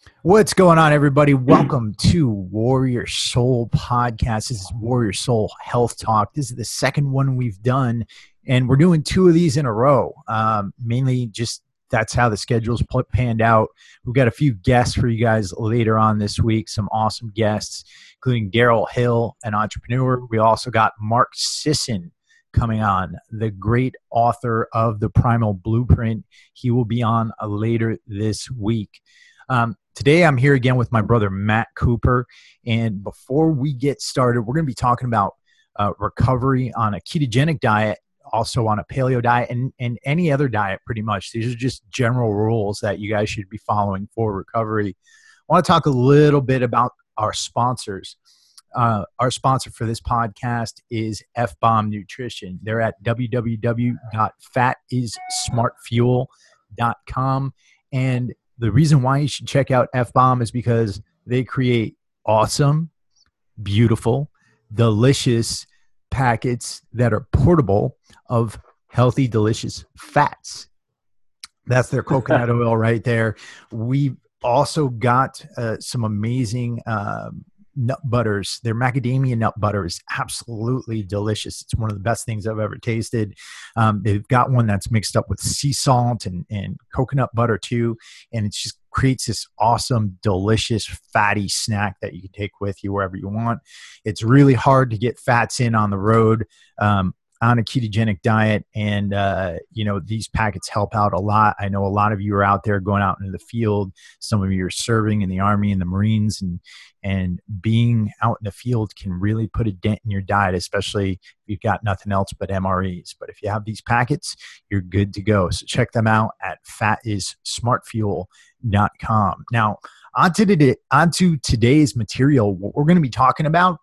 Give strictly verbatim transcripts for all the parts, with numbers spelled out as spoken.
What's going on, everybody? Welcome to Warrior Soul Podcast. This is Warrior Soul Health Talk. This is the second one we've done, and we're doing two of these in a row. Um, mainly just that's how the schedule's panned out. We've got a few guests for you guys later on this week, some awesome guests, including Daryl Hill, an entrepreneur. We also got Mark Sisson coming on, the great author of The Primal Blueprint. He will be on uh, later this week. Um, today, I'm here again with my brother, Matt Cooper. And before we get started, we're going to be talking about uh, recovery on a ketogenic diet, also on a paleo diet, and, and any other diet pretty much. These are just general rules that you guys should be following for recovery. I want to talk a little bit about our sponsors. Uh, our sponsor for this podcast is F-Bomb Nutrition. They're at w w w dot fat is smart fuel dot com. And the reason why you should check out F-Bomb is because they create awesome, beautiful, delicious packets that are portable of healthy, delicious fats. That's their coconut oil right there. We've also got uh, some amazing um, nut butters. Their macadamia nut butter is absolutely delicious. It's one of the best things I've ever tasted. Um, they've got one that's mixed up with sea salt and, and coconut butter too. And it just creates this awesome, delicious, fatty snack that you can take with you wherever you want. It's really hard to get fats in on the road. Um, on a ketogenic diet, and uh, you know, these packets help out a lot. I know a lot of you are out there going out into the field. Some of you are serving in the Army and the Marines, and and being out in the field can really put a dent in your diet, especially if you've got nothing else but M R Es. But if you have these packets, you're good to go. So check them out at fat is smart fuel dot com. Now, onto, today, onto today's material. What we're going to be talking about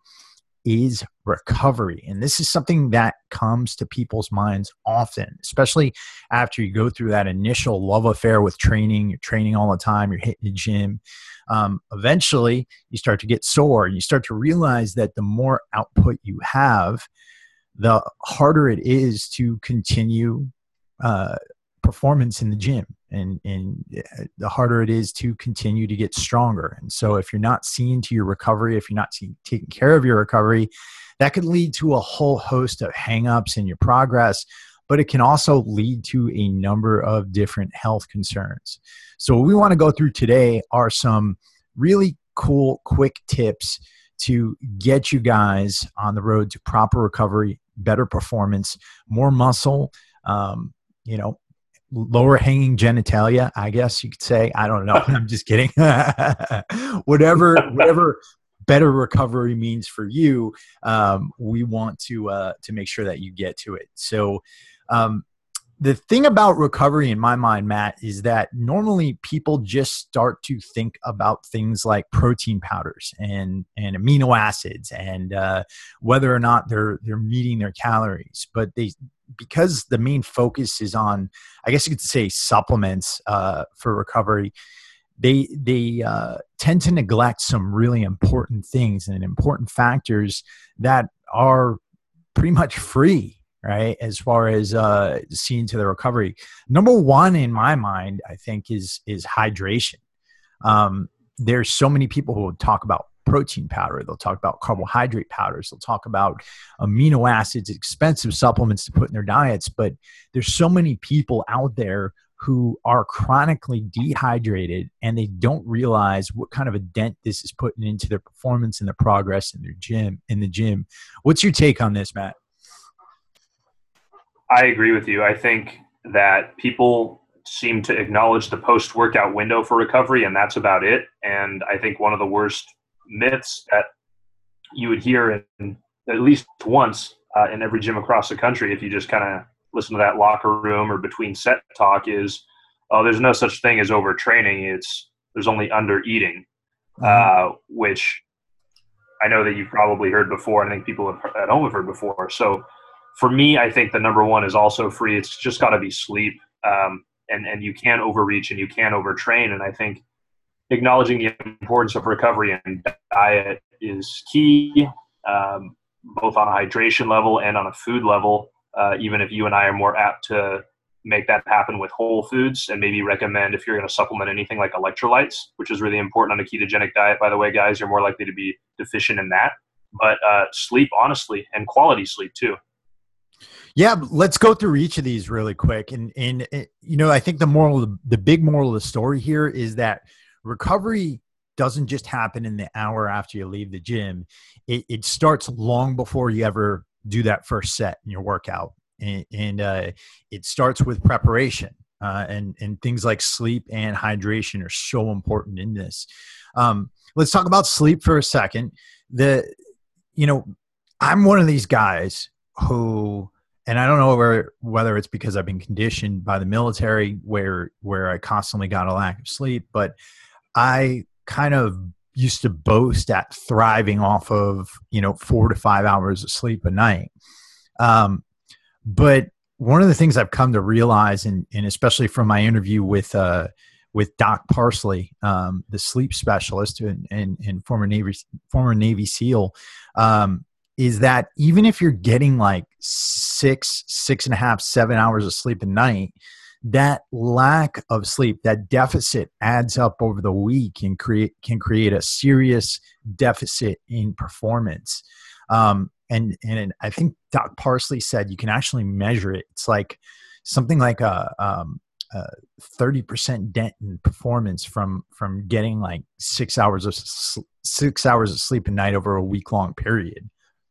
is recovery. And this is something that comes to people's minds often, especially after you go through that initial love affair with training. You're training all the time, you're hitting the gym. Um, eventually, you start to get sore, and you start to realize that the more output you have, the harder it is to continue uh, performance in the gym, and, and the harder it is to continue to get stronger. And so if you're not seeing to your recovery, if you're not seeing, taking care of your recovery, that could lead to a whole host of hangups in your progress, but it can also lead to a number of different health concerns. So what we want to go through today are some really cool, quick tips to get you guys on the road to proper recovery, better performance, more muscle, um, you know, lower hanging genitalia, I guess you could say. I don't know. I'm just kidding. whatever, whatever better recovery means for you, um, we want to uh, to make sure that you get to it. So um, the thing about recovery in my mind, Matt, is that normally people just start to think about things like protein powders and, and amino acids and uh, whether or not they're they're meeting their calories. But they because the main focus is on, I guess you could say, supplements uh, for recovery, they they uh, tend to neglect some really important things and important factors that are pretty much free, right, as far as uh, seeing to the recovery. Number one in my mind, I think, is is hydration. Um, there's so many people who will talk about protein powder. They'll talk about carbohydrate powders. They'll talk about amino acids, expensive supplements to put in their diets. But there's so many people out there who are chronically dehydrated, and they don't realize what kind of a dent this is putting into their performance and their progress in their gym, in the gym. What's your take on this, Matt? I agree with you. I think that people seem to acknowledge the post-workout window for recovery, and that's about it. And I think one of the worst myths that you would hear in, at least once uh, in every gym across the country, if you just kind of listen to that locker room or between set talk, is, oh, there's no such thing as overtraining. It's there's only under eating, mm-hmm. uh, which I know that you've probably heard before. And I think people have, at home have heard before. So for me, I think the number one is also free. It's just got to be sleep. Um, and, and you can't overreach and you can't overtrain. And I think acknowledging the importance of recovery and diet is key, um, both on a hydration level and on a food level. Uh, even if you and I are more apt to make that happen with whole foods, and maybe recommend if you're going to supplement anything like electrolytes, which is really important on a ketogenic diet, by the way, guys. You're more likely to be deficient in that. But uh, sleep, honestly, and quality sleep too. Yeah, let's go through each of these really quick. And, and you know, I think the moral, the big moral of the story here is that recovery doesn't just happen in the hour after you leave the gym. It, it starts long before you ever do that first set in your workout. And, and uh, it starts with preparation. Uh, and, and things like sleep and hydration are so important in this. Um, let's talk about sleep for a second. The, you know, I'm one of these guys who, and I don't know where, whether it's because I've been conditioned by the military where, where I constantly got a lack of sleep, but I kind of used to boast at thriving off of, you know, four to five hours of sleep a night. Um, but one of the things I've come to realize, and, and especially from my interview with, uh, with Doc Parsley, um, the sleep specialist and, and, and former Navy, former Navy SEAL, um, is that even if you're getting like six, six and a half, seven hours of sleep a night, that lack of sleep, that deficit adds up over the week and create, can create a serious deficit in performance. Um, and, and I think Doc Parsley said you can actually measure it. It's like something like a, um, a thirty percent dent in performance from, from getting like six hours of six hours of sleep a night over a week long period.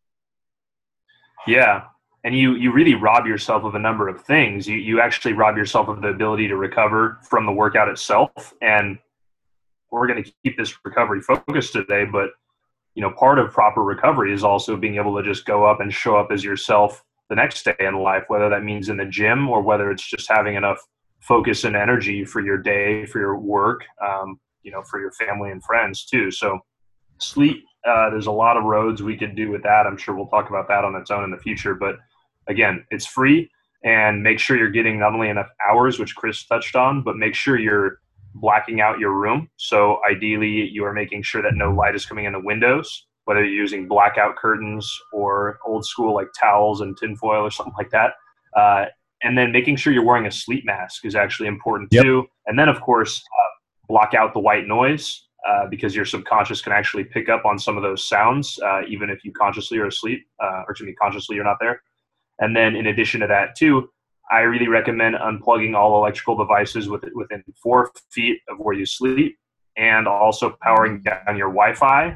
Yeah. And you, you really rob yourself of a number of things. You, you actually rob yourself of the ability to recover from the workout itself. And we're going to keep this recovery focused today, but you know, part of proper recovery is also being able to just go up and show up as yourself the next day in life, whether that means in the gym or whether it's just having enough focus and energy for your day, for your work, um, you know, for your family and friends too. So sleep, uh, there's a lot of roads we could do with that. I'm sure we'll talk about that on its own in the future, but again, it's free, and make sure you're getting not only enough hours, which Chris touched on, but make sure you're blacking out your room. So ideally you are making sure that no light is coming in the windows, whether you're using blackout curtains or old school like towels and tinfoil or something like that. Uh, and then making sure you're wearing a sleep mask is actually important Yep. too. And then of course, uh, block out the white noise uh, because your subconscious can actually pick up on some of those sounds, uh, even if you consciously are asleep, uh, or excuse me, consciously you're not there. And then in addition to that too, I really recommend unplugging all electrical devices with, within four feet of where you sleep, and also powering down your Wi-Fi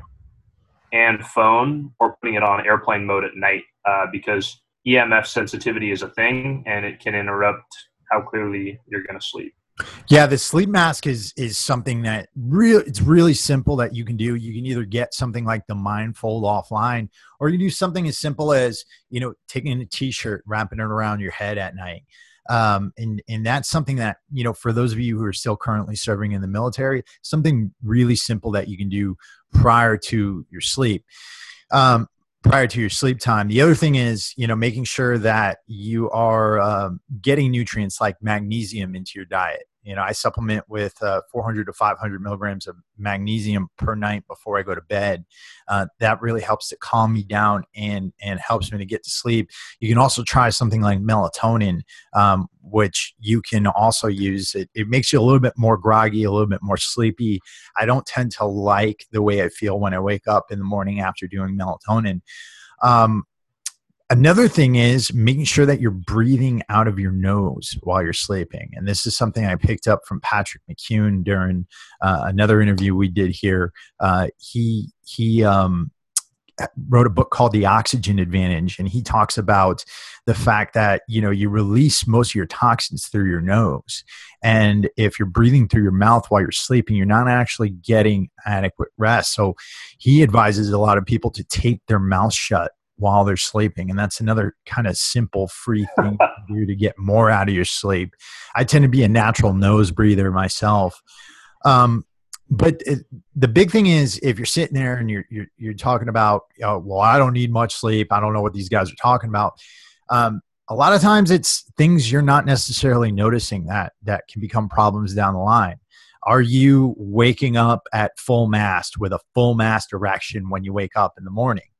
and phone, or putting it on airplane mode at night, uh, because E M F sensitivity is a thing and it can interrupt how clearly you're going to sleep. Yeah, the sleep mask is is something that real it's really simple that you can do. You can either get something like the Mindfold offline, or you do something as simple as, you know, taking a t-shirt, wrapping it around your head at night. Um, and, and that's something that, you know, for those of you who are still currently serving in the military, something really simple that you can do prior to your sleep. Um, prior to your sleep time. The other thing is, you know, making sure that you are um, getting nutrients like magnesium into your diet. You know, I supplement with uh, four hundred to five hundred milligrams of magnesium per night before I go to bed. Uh, that really helps to calm me down and, and helps me to get to sleep. You can also try something like melatonin, um, which you can also use. It, it makes you a little bit more groggy, a little bit more sleepy. I don't tend to like the way I feel when I wake up in the morning after doing melatonin. Um, Another thing is making sure that you're breathing out of your nose while you're sleeping. And this is something I picked up from Patrick McCune during uh, another interview we did here. Uh, he he um, wrote a book called The Oxygen Advantage, and he talks about the fact that, you know, you release most of your toxins through your nose. And if you're breathing through your mouth while you're sleeping, you're not actually getting adequate rest. So he advises a lot of people to tape their mouth shut while they're sleeping. And that's another kind of simple, free thing to do to get more out of your sleep. I tend to be a natural nose breather myself. Um, but it, the big thing is, if you're sitting there and you're, you're, you're talking about, oh, well, I don't need much sleep, I don't know what these guys are talking about. Um, a lot of times it's things you're not necessarily noticing that, that can become problems down the line. Are you waking up at full mast with a full mast erection when you wake up in the morning?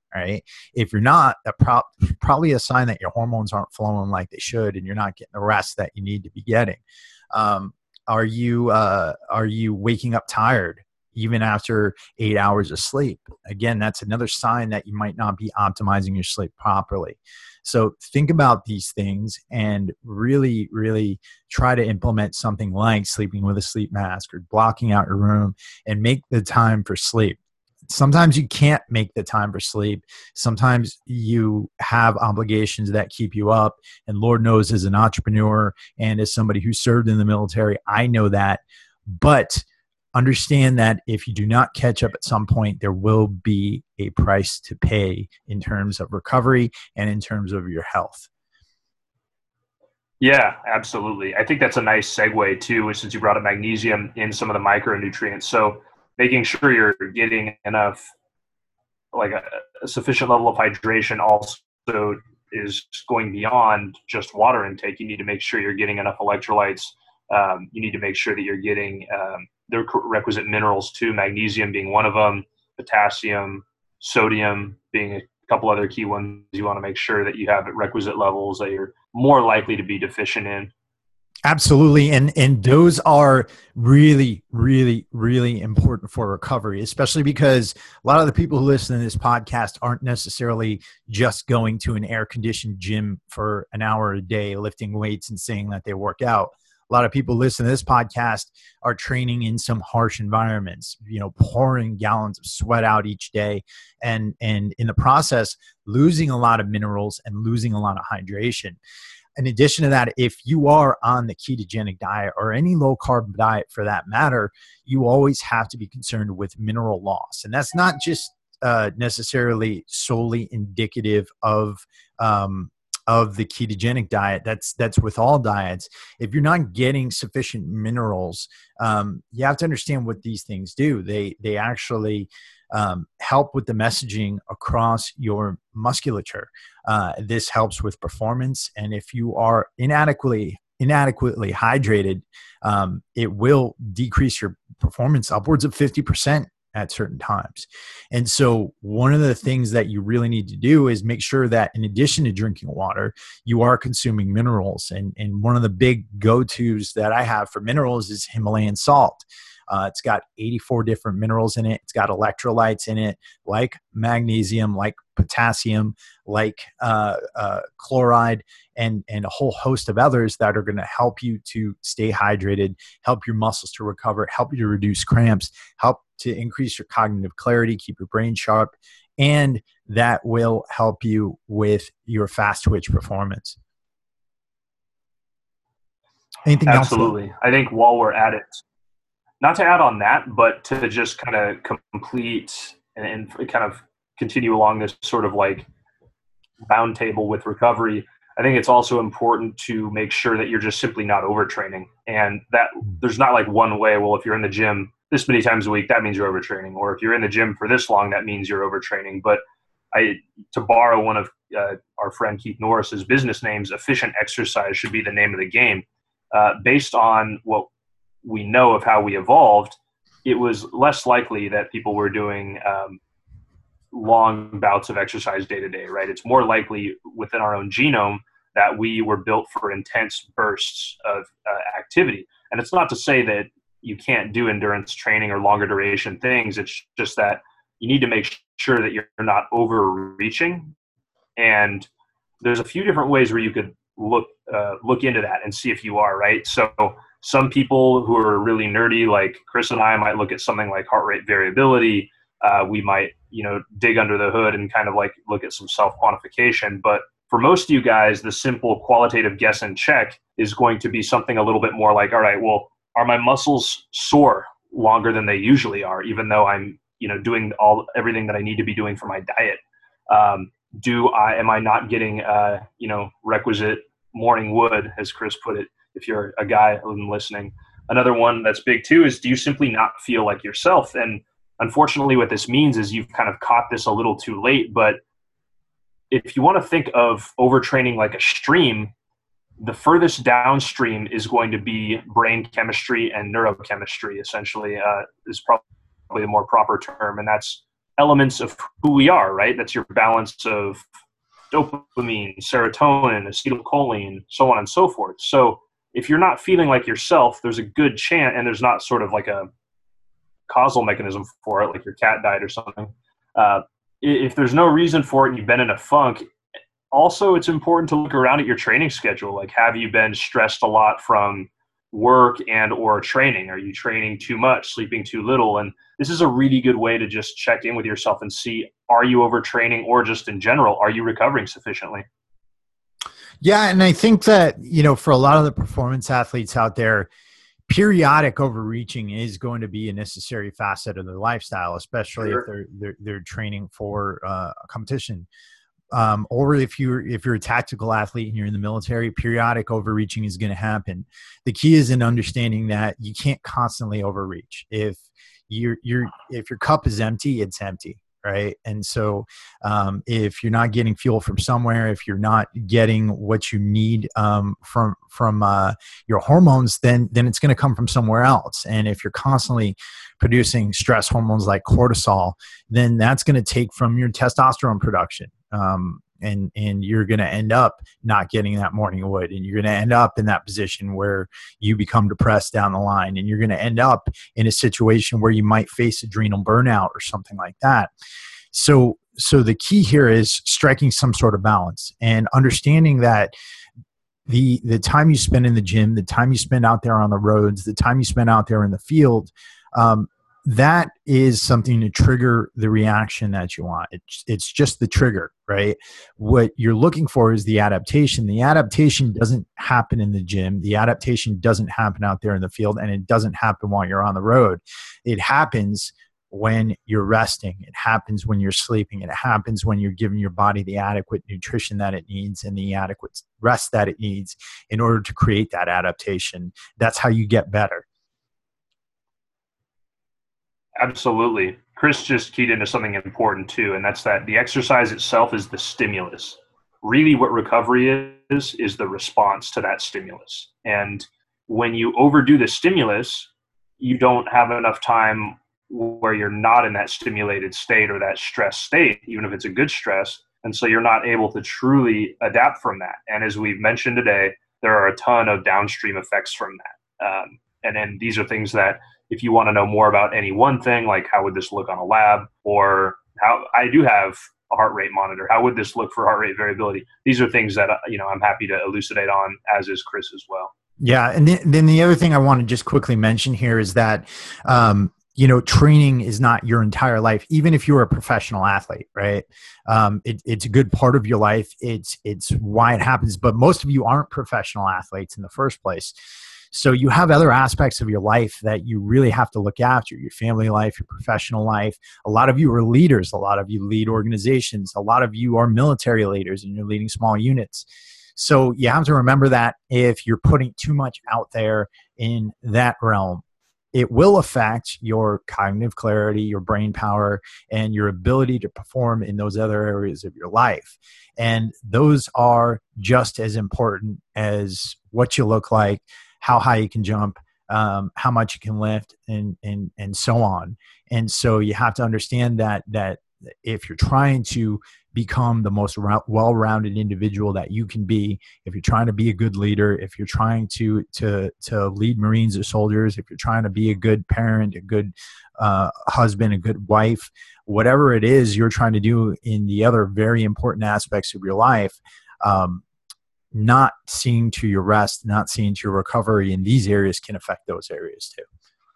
right? If you're not, that pro- probably a sign that your hormones aren't flowing like they should, and you're not getting the rest that you need to be getting. Um, are you uh, are you waking up tired even after eight hours of sleep? Again, that's another sign that you might not be optimizing your sleep properly. So think about these things and really, really try to implement something like sleeping with a sleep mask or blocking out your room, and make the time for sleep. Sometimes you can't make the time for sleep. Sometimes you have obligations that keep you up. And Lord knows, as an entrepreneur and as somebody who served in the military, I know that. But understand that if you do not catch up at some point, there will be a price to pay in terms of recovery and in terms of your health. Yeah, absolutely. I think that's a nice segue too, since you brought up magnesium in some of the micronutrients. So making sure you're getting enough, like a, a sufficient level of hydration also is going beyond just water intake. You need to make sure you're getting enough electrolytes. Um, you need to make sure that you're getting um, the requisite minerals too, magnesium being one of them, potassium, sodium being a couple other key ones. You want to make sure that you have at requisite levels that you're more likely to be deficient in. Absolutely. And and those are really, really, really important for recovery, especially because a lot of the people who listen to this podcast aren't necessarily just going to an air-conditioned gym for an hour a day, lifting weights and saying that they work out. A lot of people listen to this podcast are training in some harsh environments, you know, pouring gallons of sweat out each day, and and in the process, losing a lot of minerals and losing a lot of hydration. In addition to that, if you are on the ketogenic diet or any low carb diet for that matter, you always have to be concerned with mineral loss. And that's not just uh, necessarily solely indicative of um, of the ketogenic diet. That's that's with all diets. If you're not getting sufficient minerals, um, you have to understand what these things do. They they actually um, help with the messaging across your musculature. Uh, this helps with performance, and if you are inadequately inadequately hydrated, um, it will decrease your performance upwards of fifty percent at certain times. And so one of the things that you really need to do is make sure that in addition to drinking water, you are consuming minerals. And, and one of the big go-tos that I have for minerals is Himalayan salt. Uh, it's got eighty-four different minerals in it. It's got electrolytes in it, like magnesium, like potassium, like uh, uh, chloride, and, and a whole host of others that are going to help you to stay hydrated, help your muscles to recover, help you to reduce cramps, help to increase your cognitive clarity, keep your brain sharp, and that will help you with your fast twitch performance. Anything else? Absolutely. I think while we're at it, not to add on that, but to just kind of complete and, and kind of continue along this sort of like roundtable with recovery, I think it's also important to make sure that you're just simply not overtraining. And that there's not like one way, well, if you're in the gym this many times a week, that means you're overtraining. Or if you're in the gym for this long, that means you're overtraining. But I, to borrow one of uh, our friend Keith Norris's business names, efficient exercise should be the name of the game. Uh, based on what we know of how we evolved, it was less likely that people were doing um, long bouts of exercise day to day, right? It's more likely within our own genome that we were built for intense bursts of uh, activity. And it's not to say that you can't do endurance training or longer duration things. It's just that you need to make sure that you're not overreaching. And there's a few different ways where you could look uh, look into that and see if you are, right? So some people who are really nerdy, like Chris and I, might look at something like heart rate variability. Uh, we might, you know, dig under the hood and kind of like look at some self-quantification. But for most of you guys, the simple qualitative guess and check is going to be something a little bit more like, all right, well, are my muscles sore longer than they usually are, even though I'm, you know, doing all everything that I need to be doing for my diet? Um, do I, am I not getting, uh, you know, requisite morning wood, as Chris put it, if you're a guy listening? Another one that's big too is, do you simply not feel like yourself? And unfortunately, what this means is you've kind of caught this a little too late. But if you want to think of overtraining like a stream, the furthest downstream is going to be brain chemistry and neurochemistry, essentially, uh, is probably a more proper term. And that's elements of who we are, right? That's your balance of dopamine, serotonin, acetylcholine, so on and so forth. So if you're not feeling like yourself, there's a good chance, and there's not sort of like a causal mechanism for it, like your cat died or something. Uh, if there's no reason for it and you've been in a funk, also it's important to look around at your training schedule. Like, have you been stressed a lot from work and or training? Are you training too much, sleeping too little? And this is a really good way to just check in with yourself and see, are you overtraining, or just in general, are you recovering sufficiently? Yeah. And I think that, you know, for a lot of the performance athletes out there, periodic overreaching is going to be a necessary facet of their lifestyle, especially sure. if they're, they're, they're training for uh, a competition. Um, or if you're, if you're a tactical athlete and you're in the military, periodic overreaching is going to happen. The key is in understanding that you can't constantly overreach. If you're, you're, if your cup is empty, it's empty. Right. And so um, if you're not getting fuel from somewhere, if you're not getting what you need um, from from uh, your hormones, then then it's going to come from somewhere else. And if you're constantly producing stress hormones like cortisol, then that's going to take from your testosterone production. Um, and and you're going to end up not getting that morning wood, and you're going to end up in that position where you become depressed down the line, and you're going to end up in a situation where you might face adrenal burnout or something like that. So so the key here is striking some sort of balance and understanding that the the time you spend in the gym, the time you spend out there on the roads, the time you spend out there in the field, um, that is something to trigger the reaction that you want. It's, it's just the trigger, right? What you're looking for is the adaptation. The adaptation doesn't happen in the gym. The adaptation doesn't happen out there in the field, and it doesn't happen while you're on the road. It happens when you're resting. It happens when you're sleeping. It happens when you're giving your body the adequate nutrition that it needs and the adequate rest that it needs in order to create that adaptation. That's how you get better. Absolutely. Chris just keyed into something important too, and that's that the exercise itself is the stimulus. Really what recovery is, is the response to that stimulus. And when you overdo the stimulus, you don't have enough time where you're not in that stimulated state or that stress state, even if it's a good stress. And so you're not able to truly adapt from that. And as we've mentioned today, there are a ton of downstream effects from that. Um, and then these are things that, if you want to know more about any one thing, like how would this look on a lab, or how I do have a heart rate monitor, how would this look for heart rate variability? These are things that, you know, I'm happy to elucidate on, as is Chris as well. Yeah. And then, then the other thing I want to just quickly mention here is that, um, you know, training is not your entire life, even if you're a professional athlete, right? Um, it, it's a good part of your life. It's, it's why it happens, but most of you aren't professional athletes in the first place. So you have other aspects of your life that you really have to look after, your family life, your professional life. A lot of you are leaders. A lot of you lead organizations. A lot of you are military leaders and you're leading small units. So you have to remember that if you're putting too much out there in that realm, it will affect your cognitive clarity, your brain power, and your ability to perform in those other areas of your life. And those are just as important as what you look like, how high you can jump, um, how much you can lift, and and and so on. And so you have to understand that that if you're trying to become the most well-rounded individual that you can be, if you're trying to be a good leader, if you're trying to to to lead Marines or soldiers, if you're trying to be a good parent, a good uh, husband, a good wife, whatever it is you're trying to do in the other very important aspects of your life, um, not seeing to your rest, not seeing to your recovery in these areas can affect those areas too.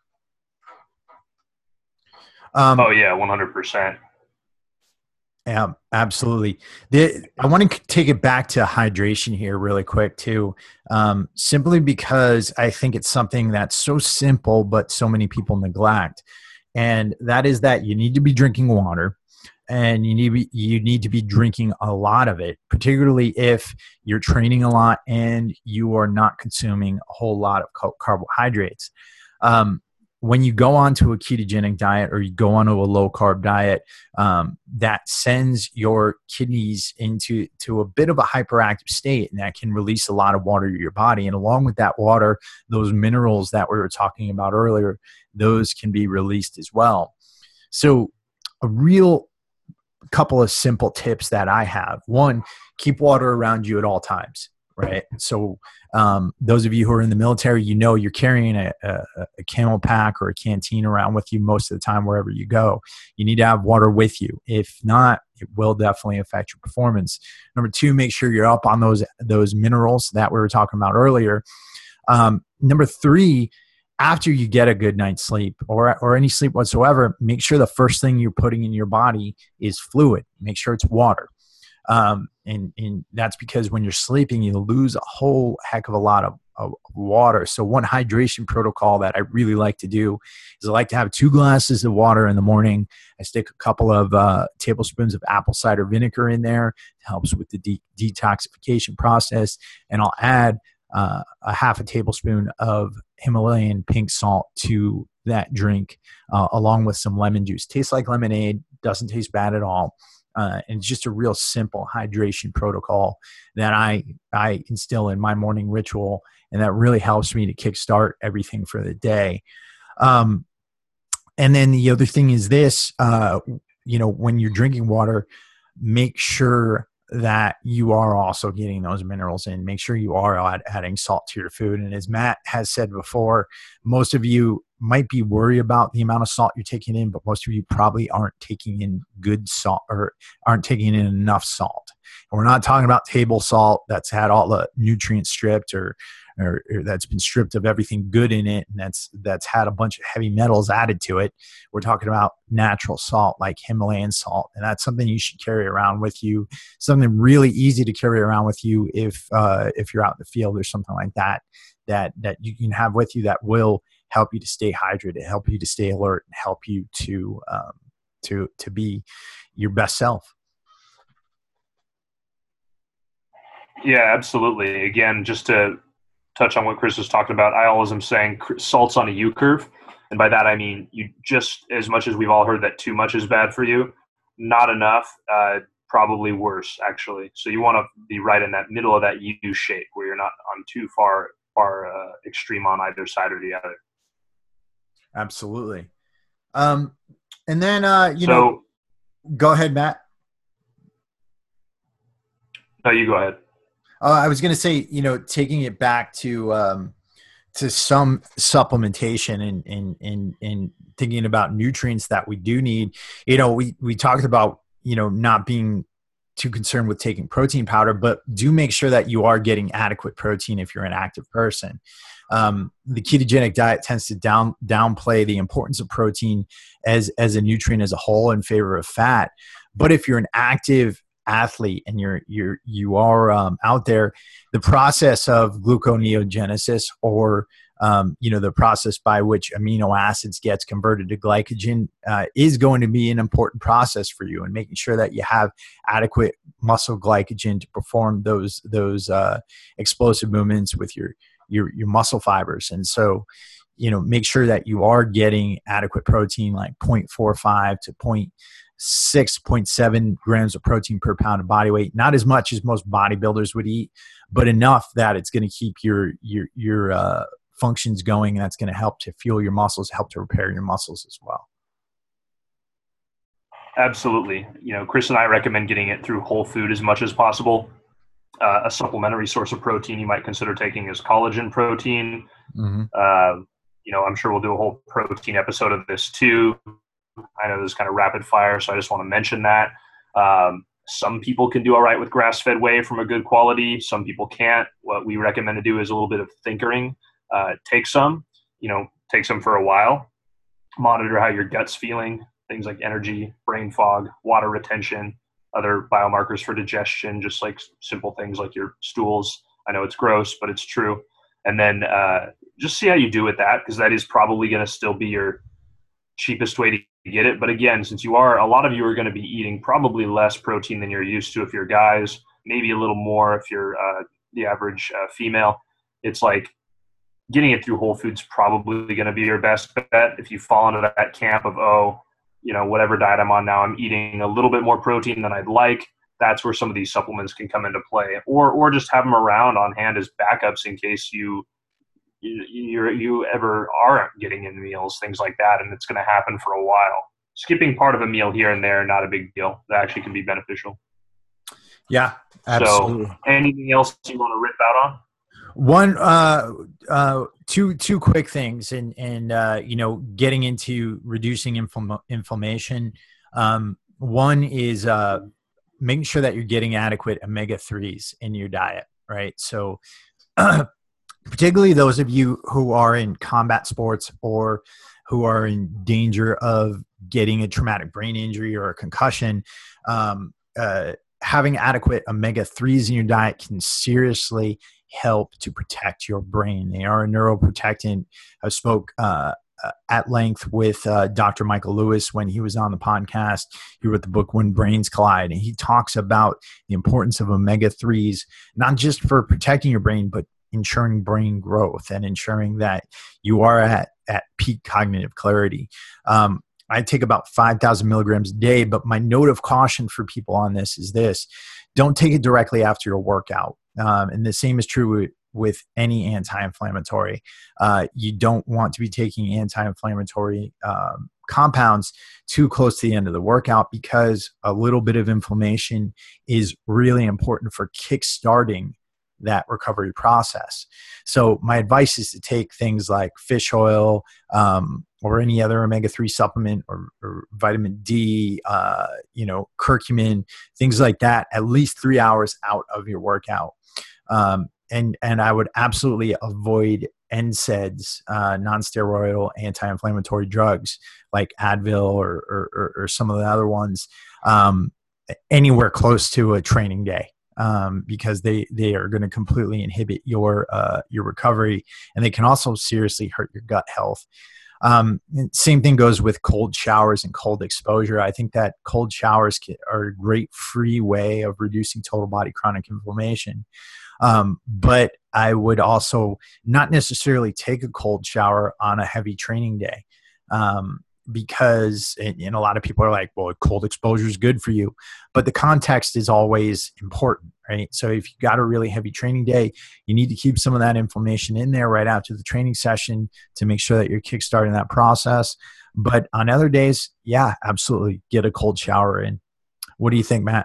Um, oh yeah, one hundred percent. Yeah, absolutely. The, I want to take it back to hydration here really quick too, um, simply because I think it's something that's so simple, but so many people neglect. And that is that you need to be drinking water. And you need to be, you need to be drinking a lot of it, particularly if you're training a lot and you are not consuming a whole lot of carbohydrates. Um, when you go onto a ketogenic diet or you go onto a low carb diet, um, that sends your kidneys into to a bit of a hyperactive state, and that can release a lot of water to your body. And along with that water, those minerals that we were talking about earlier, those can be released as well. So a real couple of simple tips that I have. One, keep water around you at all times, right? So um, those of you who are in the military, you know you're carrying a, a, a camel pack or a canteen around with you most of the time wherever you go. You need to have water with you. If not, it will definitely affect your performance. Number two, make sure you're up on those those minerals that we were talking about earlier. Um, number three, after you get a good night's sleep or or any sleep whatsoever, make sure the first thing you're putting in your body is fluid. Make sure it's water. Um, and, and that's because when you're sleeping, you lose a whole heck of a lot of, of water. So one hydration protocol that I really like to do is I like to have two glasses of water in the morning. I stick a couple of uh, tablespoons of apple cider vinegar in there. It helps with the de- detoxification process. And I'll add uh, a half a tablespoon of Himalayan pink salt to that drink, uh, along with some lemon juice. Tastes like lemonade, doesn't taste bad at all. Uh, and it's just a real simple hydration protocol that I I instill in my morning ritual, and that really helps me to kickstart everything for the day. Um, and then the other thing is this, uh, you know, when you're drinking water, make sure that you are also getting those minerals in. Make sure you are add, adding salt to your food. And as Matt has said before, most of you might be worried about the amount of salt you're taking in, but most of you probably aren't taking in good salt or aren't taking in enough salt. And we're not talking about table salt that's had all the nutrients stripped or, or, or that's been stripped of everything good in it, and that's that's had a bunch of heavy metals added to it. We're talking about natural salt like Himalayan salt, and that's something you should carry around with you. Something really easy to carry around with you if uh, if you're out in the field or something like that, that that you can have with you that will help you to stay hydrated, help you to stay alert, and help you to um, to to be your best self. Yeah, absolutely. Again, just to touch on what Chris was talking about, I always am saying salt's on a U curve. And by that, I mean, you just, as much as we've all heard that too much is bad for you, not enough, uh, probably worse, actually. So you want to be right in that middle of that U shape where you're not on too far, far uh, extreme on either side or the other. Absolutely. Um, and then, uh, you so, know, go ahead, Matt. No, you go ahead. Uh, I was going to say, you know, taking it back to um, to some supplementation and, and and and thinking about nutrients that we do need. You know, we we talked about, you know, not being too concerned with taking protein powder, but do make sure that you are getting adequate protein if you're an active person. Um, the ketogenic diet tends to down downplay the importance of protein as as a nutrient as a whole in favor of fat. But if you're an active athlete and you're you're you are um, out there, the process of gluconeogenesis, or um, you know, the process by which amino acids gets converted to glycogen, uh, is going to be an important process for you, and making sure that you have adequate muscle glycogen to perform those those uh, explosive movements with your your your muscle fibers. And so, you know, make sure that you are getting adequate protein, like zero point four five to zero point six, zero point seven grams of protein per pound of body weight. Not as much as most bodybuilders would eat, but enough that it's going to keep your your your uh, functions going, and that's going to help to fuel your muscles, help to repair your muscles as well. Absolutely. You know, Chris and I recommend getting it through whole food as much as possible. Uh, a supplementary source of protein you might consider taking is collagen protein. Mm-hmm. Uh, you know, I'm sure we'll do a whole protein episode of this too. I know this is kind of rapid fire, so I just want to mention that. Um, some people can do all right with grass-fed whey from a good quality. Some people can't. What we recommend to do is a little bit of thinkering. Uh, take some, you know, take some for a while. Monitor how your gut's feeling, things like energy, brain fog, water retention, other biomarkers for digestion, just like simple things like your stools. I know it's gross, but it's true. And then uh, just see how you do with that, because that is probably going to still be your cheapest way to get it. But again, since you are, a lot of you are going to be eating probably less protein than you're used to if you're guys, maybe a little more if you're uh, the average uh, female. It's like getting it through whole foods probably going to be your best bet. If you fall into that camp of, oh, you know, whatever diet I'm on now, I'm eating a little bit more protein than I'd like, that's where some of these supplements can come into play. Or or just have them around on hand as backups in case you you you, you ever aren't getting in meals, things like that, and it's going to happen for a while. skipping part of a meal here and there, not a big deal. That actually can be beneficial. Yeah, absolutely. So anything else you want to rip out on? One, uh, uh, two, two quick things, and and uh, you know, getting into reducing infl- inflammation. Um, one is uh, making sure that you're getting adequate omega threes in your diet, right? So, particularly those of you who are in combat sports or who are in danger of getting a traumatic brain injury or a concussion, um, uh, having adequate omega threes in your diet can seriously help to protect your brain. They are a neuroprotectant. I spoke uh, uh, at length with uh, Doctor Michael Lewis when he was on the podcast. He wrote the book When Brains Collide, and he talks about the importance of omega threes, not just for protecting your brain, but ensuring brain growth and ensuring that you are at, at peak cognitive clarity. Um, I take about five thousand milligrams a day, but my note of caution for people on this is this: don't take it directly after your workout. Um, and the same is true with, with any anti-inflammatory. Uh, you don't want to be taking anti-inflammatory um, compounds too close to the end of the workout, because a little bit of inflammation is really important for kickstarting that recovery process. So my advice is to take things like fish oil um, or any other omega three supplement, or, or vitamin D, uh, you know, curcumin, things like that, at least three hours out of your workout. Um, and, and I would absolutely avoid N SAIDs, uh, non-steroidal anti-inflammatory drugs like Advil or, or, or, or some of the other ones um, anywhere close to a training day. Um, because they, they are going to completely inhibit your uh, your recovery, and they can also seriously hurt your gut health. Um, same thing goes with cold showers and cold exposure. I think that cold showers can, are a great free way of reducing total body chronic inflammation. Um, but I would also not necessarily take a cold shower on a heavy training day. Um, because and a lot of people are like, well, cold exposure is good for you, but the context is always important, right? So if you got a really heavy training day, you need to keep some of that inflammation in there right after the training session to make sure that you're kickstarting that process. But on other days, yeah, absolutely, get a cold shower in. What do you think, Matt?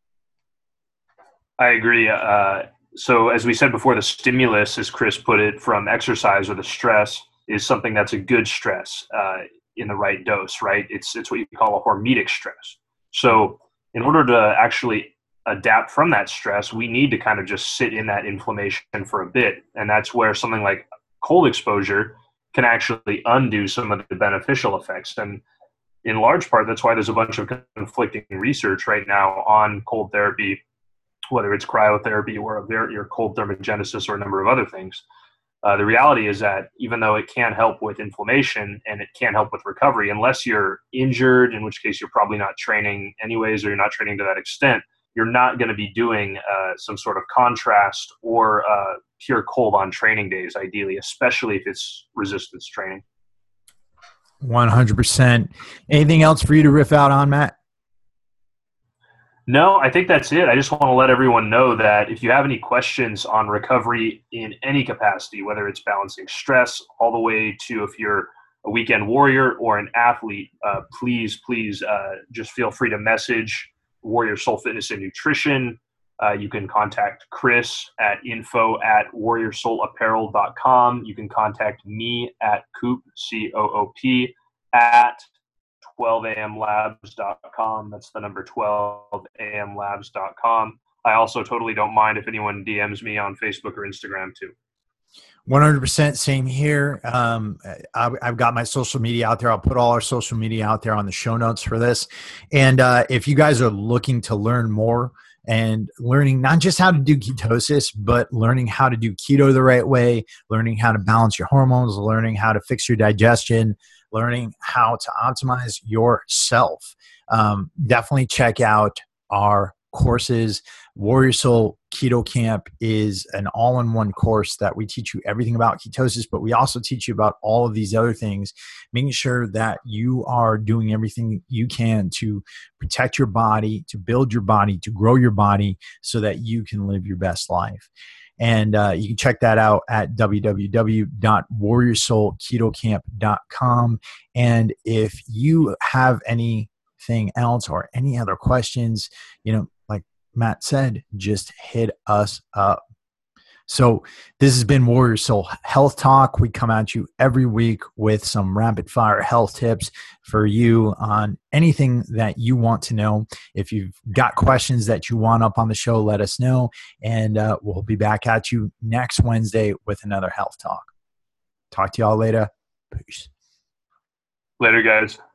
I agree. Uh, so as we said before, the stimulus, as Chris put it, from exercise or the stress is something that's a good stress. Uh, in the right dose, right? It's it's what you call a hormetic stress. So in order to actually adapt from that stress, we need to kind of just sit in that inflammation for a bit. And that's where something like cold exposure can actually undo some of the beneficial effects. And in large part, that's why there's a bunch of conflicting research right now on cold therapy, whether it's cryotherapy or, a, or cold thermogenesis or a number of other things. Uh, the reality is that even though it can help with inflammation and it can help with recovery, unless you're injured, in which case you're probably not training anyways, or you're not training to that extent, you're not going to be doing uh, some sort of contrast or uh, pure cold on training days, ideally, especially if it's resistance training. one hundred percent. Anything else for you to riff out on, Matt? No, I think that's it. I just want to let everyone know that if you have any questions on recovery in any capacity, whether it's balancing stress all the way to if you're a weekend warrior or an athlete, uh, please, please uh, just feel free to message Warrior Soul Fitness and Nutrition. Uh, you can contact Chris at info at warrior soul apparel dot com. You can contact me at Coop, C O O P, at twelve a m labs dot com. That's the number twelve a m labs dot com. I also totally don't mind if anyone D Ms me on Facebook or Instagram too. one hundred percent same here. Um, I, I've got my social media out there. I'll put all our social media out there on the show notes for this. And uh, if you guys are looking to learn more and learning not just how to do ketosis, but learning how to do keto the right way, learning how to balance your hormones, learning how to fix your digestion, learning how to optimize yourself, um, definitely check out our courses. Warrior Soul Keto Camp is an all-in-one course that we teach you everything about ketosis, but we also teach you about all of these other things, making sure that you are doing everything you can to protect your body, to build your body, to grow your body so that you can live your best life. And uh, you can check that out at w w w dot warrior soul keto camp dot com. And if you have anything else or any other questions, you know, like Matt said, just hit us up. So this has been Warrior Soul Health Talk. We come at you every week with some rapid fire health tips for you on anything that you want to know. If you've got questions that you want up on the show, let us know. And uh, we'll be back at you next Wednesday with another health talk. Talk to y'all later. Peace. Later, guys.